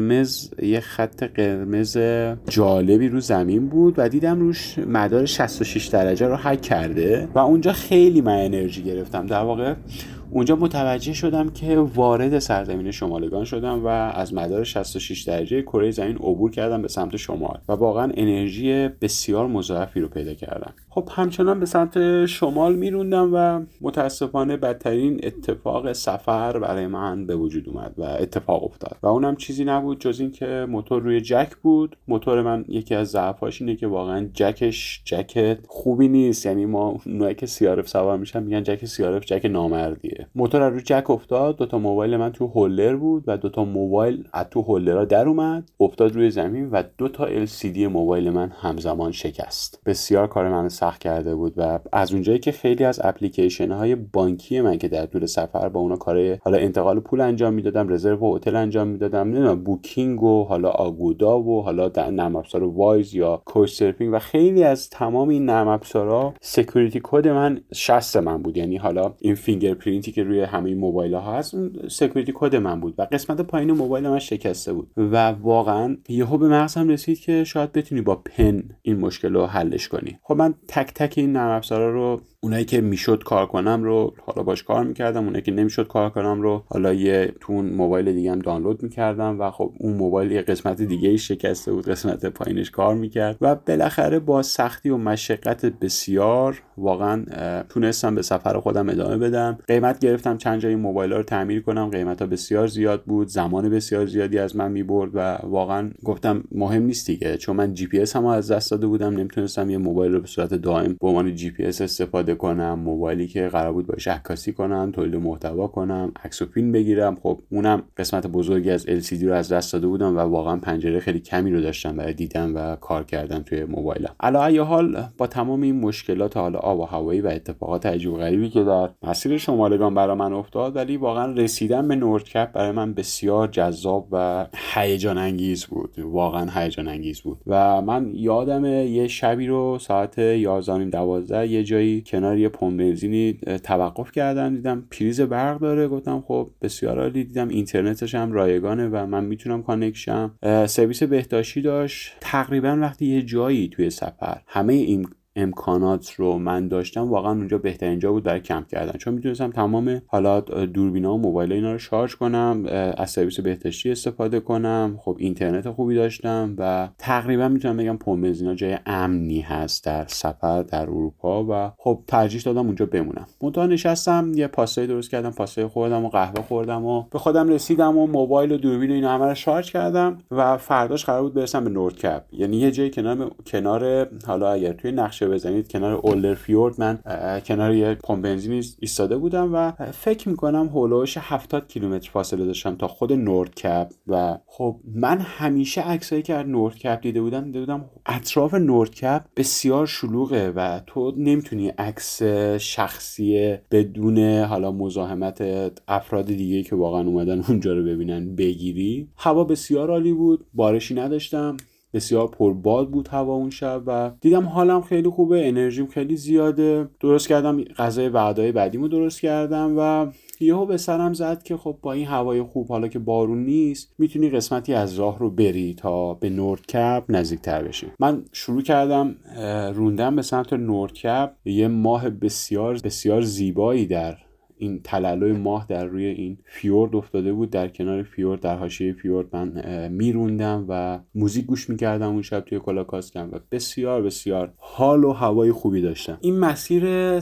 قرمز جالبی رو زمین بود و دیدم روش مدار 66 درجه رو حک کرده و اونجا خیلی من انرژی گرفتم. در واقع اونجا متوجه شدم که وارد سرزمین شمالگان شدم و از مدار 66 درجه کره زمین عبور کردم به سمت شمال و واقعا انرژی بسیار مضاعفی رو پیدا کردم. خب همچنان به سمت شمال میروندم و متاسفانه بدترین اتفاق سفر برای من به وجود اومد و اتفاق افتاد و اونم چیزی نبود جز این که موتور روی جک بود. موتور من یکی از ضعفاش اینه که واقعا جک خوبی نیست، یعنی ما اونایی که CRF سوار میشن میگن جک CRF جک نامردیه. موتور رو جک افتاد، 2 تا موبایل من تو هولدر بود و 2 تا موبایل از تو هولدرها در اومد، افتاد روی زمین و 2 تا LCD موبایل من همزمان شکست. بسیار کار منو سخت کرده بود و از اونجایی که خیلی از اپلیکیشن های بانکی من که در طول سفر با اونا کار حالا انتقال پول انجام میدادم، رزرو هتل انجام میدادم، نمیدونم بوکینگ و حالا آگودا و حالا نرم افزار وایز یا کوچ سرفینگ و خیلی از تمام این نرم افزارها سکیوریتی کد من 60 من بود، یعنی حالا این فینگرپرینتی که روی همه موبایل ها هست اون سکیوریتی کد من بود و قسمت پایین موبایل من شکسته بود و واقعا یهو به مغزم رسید که شاید بتونی با پن این مشکل رو حلش کنی. خب من تک این نرم افزارا رو، اونایی که میشد کار کنم رو حالا باش کار میکردم، اونایی که نمیشد کار کنم رو حالا یه تون موبایل دیگه هم دانلود میکردم و خب اون موبایل یه قسمت دیگه ای شکسته بود، قسمت پایینش کار میکرد و بالاخره با سختی و مشقت بسیار واقعا تونستم به سفر خودم ادامه بدم. قیمت گرفتم چند جای موبایل‌ها رو تعمیر کنم، قیمت‌ها بسیار زیاد بود، زمان بسیار زیادی از من میبرد و واقعا گفتم مهم نیست دیگه، چون من GPS هم از دست داده بودم، نمیتونستم یه موبایل رو به صورت دائم به عنوان GPS استفاده کنم، موبایلی که قرار بود باشه عکاسی کنم، تولید محتوا کنم، عکس و فیلم بگیرم، خب اونم قسمت بزرگی از LCD رو از دست داده بودم و واقعا پنجره خیلی کمی رو داشتم برای دیدن و کار کردن توی موبایلم. علی ای حال با تمام این مشکلات حالا آب و هوایی و اتفاقات عجیب و غریبی که در مسیر شمالگان برای من افتاد، ولی واقعا رسیدن به نوردکپ برای من بسیار جذاب و هیجان انگیز بود، واقعا هیجان انگیز بود و من یادم یه شبی رو ساعت 11:12 یه جایی کنار یه پمپ بنزینی توقف کردم، دیدم پریز برق داره، گفتم خب بسیار عالی، دیدم اینترنتش هم رایگانه و من میتونم کانکت شم. سرویس بهداشتی داشت. تقریبا وقتی یه جایی توی سفر همه این امکانات رو من داشتم، واقعا اونجا بهترین جا بود برای کمپ کردن، چون میتونستم تمام حالا دوربینا و موبایل اینا رو شارژ کنم، از سرویس بهداشتی استفاده کنم، خب اینترنت خوبی داشتم و تقریبا میتونم بگم پمپ بنزینا جای امنی هست در سفر در اروپا و خب ترجیح دادم اونجا بمونم. منتها نشستم یه پاستایی درست کردم، پاستای خوردم و قهوه خوردم و به خودم رسیدم و موبایل و دوربین و اینا همه رو شارژ کردم و فرداش قرار بود برسم به نوردکپ، یعنی یه جای کنار حالا اگر توی نقشه بزنید کنار اولدر فیورد، من کنار یه پمپ بنزین ایستاده بودم و فکر میکنم هولوش 70 کیلومتر فاصله داشتم تا خود نوردکپ و خب من همیشه عکسایی که از نوردکپ دیده بودم اطراف نوردکپ بسیار شلوغه و تو نمیتونی عکس شخصی بدون حالا مزاحمت افراد دیگه که واقعا اومدن اونجا رو ببینن بگیری. هوا بسیار عالی بود، بارشی نداشتم، بسیار پرباد بود هوا اون شب و دیدم حالم خیلی خوبه، انرژیم خیلی زیاده. درست کردم غذای وعده‌های بعدیمو درست کردم و یهو به سرم زد که خب با این هوای خوب حالا که بارون نیست میتونی قسمتی از راه رو بری تا به نوردکپ نزدیک‌تر بشی. من شروع کردم روندن به سمت نوردکپ. یه ماه بسیار بسیار زیبایی در این تلالوی ماه در روی این فیورد افتاده بود، در کنار فیورد در حاشیه فیورد من میروندم و موزیک گوش میکردم اون شب توی کلاکاسکم و بسیار بسیار حال و هوای خوبی داشتم. این مسیر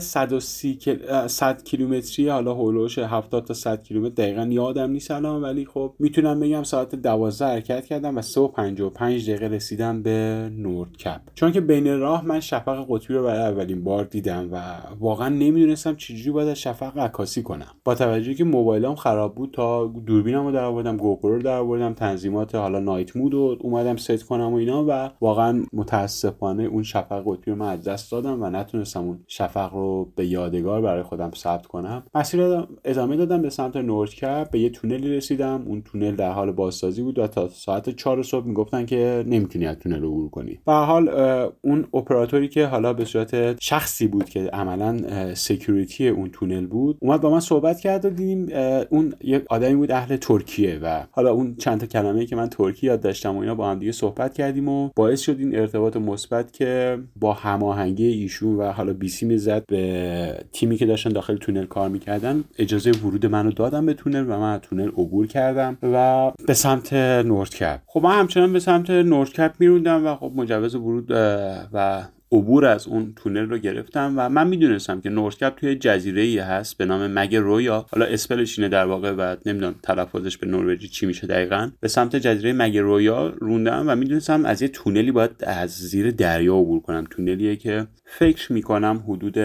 100 کیلومتری حالا هولوش 70 تا 100 کیلومتر دقیقاً یادم نیست الان، ولی خب میتونم بگم ساعت 12 حرکت کردم و 3:55 دقیقه رسیدم به نوردکپ، چون که بین راه من شفق قطبی رو برای اولین بار دیدم و واقعا نمیدونستم چجوری باید از شفق عکاسی کنم. با توجهی که موبایلم خراب بود تا دوربینمو در آوردم، گوپرو رو در آوردم، تنظیمات حالا نایت مود رو اومدم ست کنم و اینا و واقعا متاسفانه اون شفق قطبی رو من از دست دادم و نتونستم اون شفق رو به یادگار برای خودم ثبت کنم. مسیر ادامه دادم به سمت نوردکپ، به یه تونلی رسیدم. اون تونل در حال بازسازی بود و تا ساعت 4 صبح میگفتن که نمیتونی از تونل عبور کنی. به هر حال اون اپراتوری که حالا به صورت شخصی بود که عملاً سکیوریتی اون تونل بود اومد با من صحبت کرد و دیدیم اون یک آدمی بود اهل ترکیه و حالا اون چند تا کلمه‌ای که من ترکی یاد داشتم و اینا با هم دیگه صحبت کردیم و باعث شد این ارتباط مثبت که با هماهنگی ایشون و حالا بیسی میزد به تیمی که داشتن داخل تونل کار میکردن اجازه ورود منو دادم به تونل و من تونل عبور کردم و به سمت نوردکپ. خب من همچنان به سمت نوردکپ میروندم و خب مجوز ورود و عبور از اون تونل رو گرفتم و من میدونستم که نوردکپ توی جزیره‌ای هست به نام مگ رویا، حالا اسپلش اینه در واقع و نمیدونم تلفظش به نروژی چی میشه دقیقاً. به سمت جزیره مگ رویا روندم و میدونستم از یه تونلی باید از زیر دریا عبور کنم. تونلیه که فکر میکنم حدود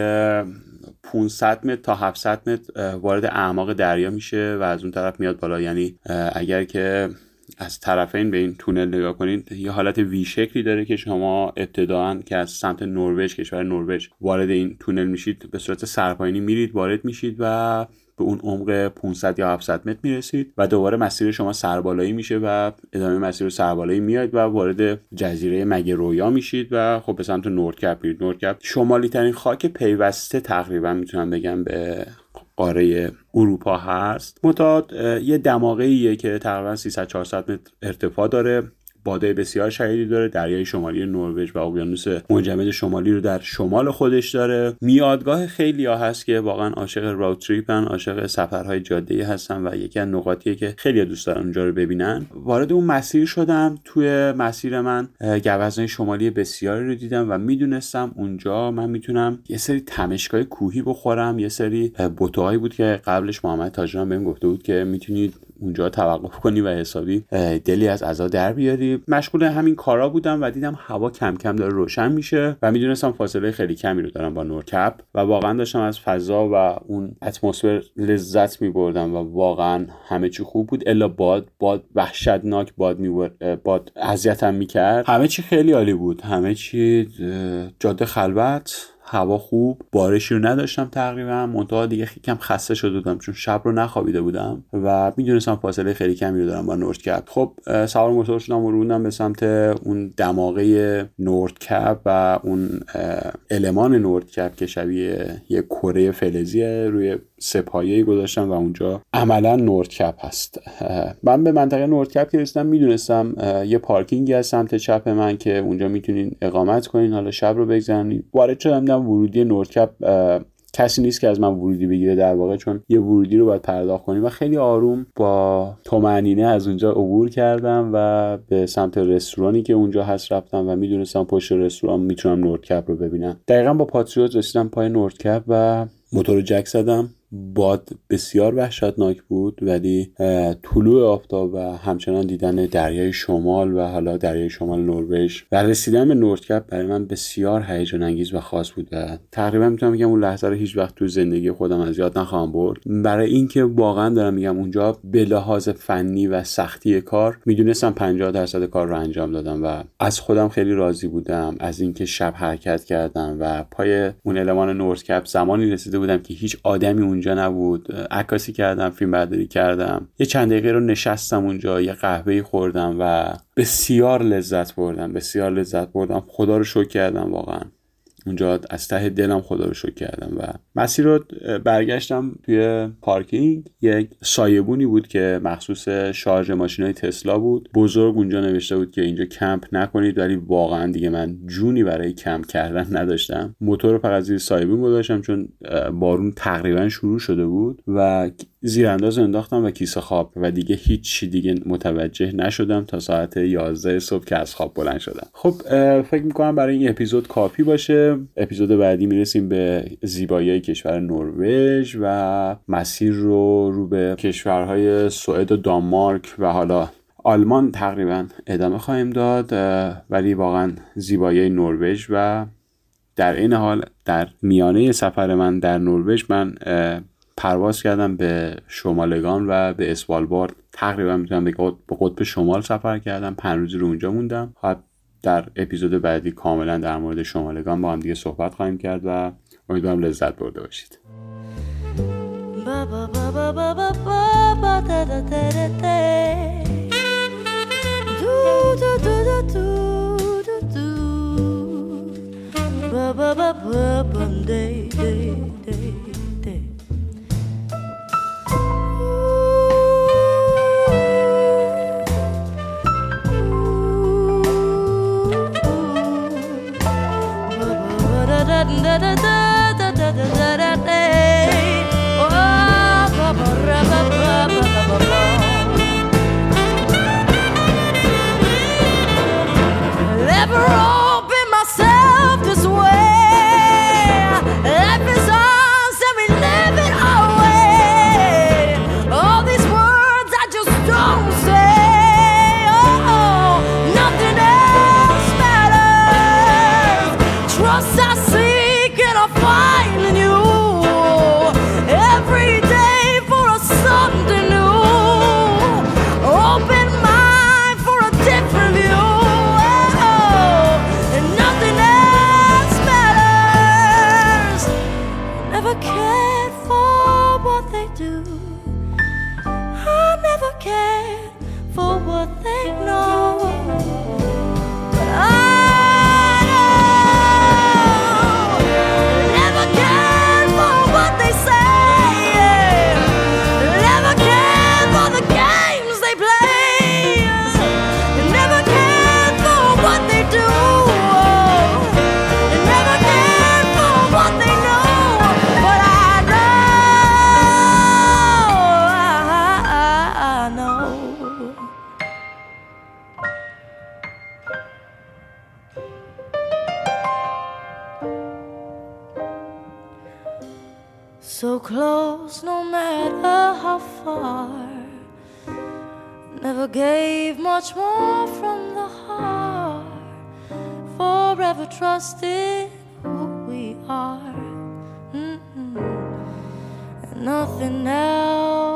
500 متر تا 700 متر وارد اعماق دریا میشه و از اون طرف میاد بالا. یعنی اگر که از طرفین به این تونل نگاه کنید یه حالت وی شکلی داره که شما ابتداً که از سمت نروژ، کشور نروژ وارد این تونل میشید به صورت سرپایینی میرید وارد میشید و به اون عمق 500 یا 700 متر میرسید و دوباره مسیر شما سربالایی میشه و ادامه مسیر سربالایی میاد و وارد جزیره مگ رویا میشید و خب به سمت نوردکپ میرید. نوردکپ شمالی ترین خاک پیوسته تقریبا میتونم بگم به قاره اروپا هست. متعاد یه دماغه‌ایه که تقریبا 300-400 متر ارتفاع داره، بادای بسیار شدیدی داره، دریای شمالی نروژ و اقیانوس منجمد شمالی رو در شمال خودش داره. میادگاه خیلی‌ها هست که واقعا عاشق رود تریپن، عاشق سفرهای جاده‌ای هستن و یکی از نقاطیه که خیلی دوست دارن اونجا رو ببینن. وارد اون مسیر شدم. توی مسیر من گوزن‌های شمالی بسیاری رو دیدم و میدونستم اونجا من میتونم یه سری تمشکای کوهی بخورم. یه سری بوتهایی بود که قبلش محمد تاجران بهم گفته بود که میتونید اونجا توقف کنی و حسابی دلی از عزا در بیاری. مشغول همین کارا بودم و دیدم هوا کم کم داره روشن میشه و میدونستم فاصله خیلی کمی رو دارم با نوردکپ و واقعا داشتم از فضا و اون اتمسفر لذت میبردم و واقعا همه چی خوب بود الا باد وحشتناک باد اذیتم میکرد. همه چی خیلی عالی بود، همه چی جاده خلوت، هوا خوب، بارشی رو نداشتم تقریبا. منتها دیگه کم خسته شده بودم چون شب رو نخوابیده بودم و میدونستم فاصله خیلی کمی رو دارم با نوردکپ. خب سوار موتور شدم و روندم به سمت اون دماغه نوردکپ و اون المان نوردکپ که شبیه یه کره فلزیه روی سپایه‌ای گذاشتم و اونجا عملا نوردکپ هست. من به منطقه نوردکپ که رسیدم میدونستم یه پارکینگی از سمت چپ من که اونجا میتونین اقامت کنین، حالا شب رو بگذرونین. وارد شدم. ورودی نوردکپ کسی نیست که از من ورودی بگیره در واقع، چون یه ورودی رو باید پرداخت کنیم و خیلی آروم با طمأنینه از اونجا عبور کردم و به سمت رستورانی که اونجا هست رفتم و میدونستم پشت رستوران میتونم نوردکپ رو ببینم. دقیقاً با پاتریوت رسیدم پای نوردکپ و موتور رو جک زدم. باد بسیار وحشتناک بود ولی طلوع آفتاب و همچنان دیدن دریای شمال و حالا دریای شمال نروژ و رسیدن به نوردکپ برای من بسیار هیجان انگیز و خاص بود و تقریبا میتونم بگم اون لحظه رو هیچ وقت تو زندگی خودم از یاد نخواهم برد، برای اینکه واقعا دارم میگم اونجا به لحاظ فنی و سختی کار میدونستم 50% کار رو انجام دادم و از خودم خیلی راضی بودم از اینکه شب حرکت کردم و پای اون المان نوردکپ زمانی رسیده بودم که هیچ آدمی اونجا نبود. عکاسی کردم، فیلم برداری کردم، یه چند دقیقه رو نشستم اونجا، یه قهوه‌ای خوردم و بسیار لذت بردم. خدا رو شکر کردم، واقعا اونجا از ته دلم خدا رو شکر کردم و مسیر رو برگشتم. توی پارکینگ یک سایبونی بود که مخصوص شارژ ماشینای تسلا بود. بزرگ اونجا نوشته بود که اینجا کمپ نکنید، ولی واقعا دیگه من جونی برای کمپ کردن نداشتم. موتور رو فقط زیر سایبون گذاشتم چون بارون تقریبا شروع شده بود و زیرانداز انداختم و کیسه خواب و دیگه هیچ دیگه متوجه نشدم تا ساعت 11 صبح که از خواب بلند شدم. خب فکر میکنم برای این اپیزود کافی باشه. اپیزود بعدی میرسیم به زیبایی کشور نروژ و مسیر رو به کشورهای سوئد و دانمارک و حالا آلمان تقریبا ادامه خواهیم داد، ولی واقعا زیبایی نروژ و در این حال در میانه سفر من در نروژ من پرواز کردم به شمالگان و به اسوالبارد. تقریبا میتونم به قطب شمال سفر کردم. 5 روزی رو اونجا موندم. در اپیزود بعدی کاملا در مورد شمالگان با هم دیگه صحبت خواهیم کرد و امیدوارم لذت برده باشید. what they know. But I never cared for what they say, never cared for the games they play, never cared for what they do, never cared for what they know. But I know. So close, no matter how far. Never gave much more from the heart. Forever trusted who we are. And nothing else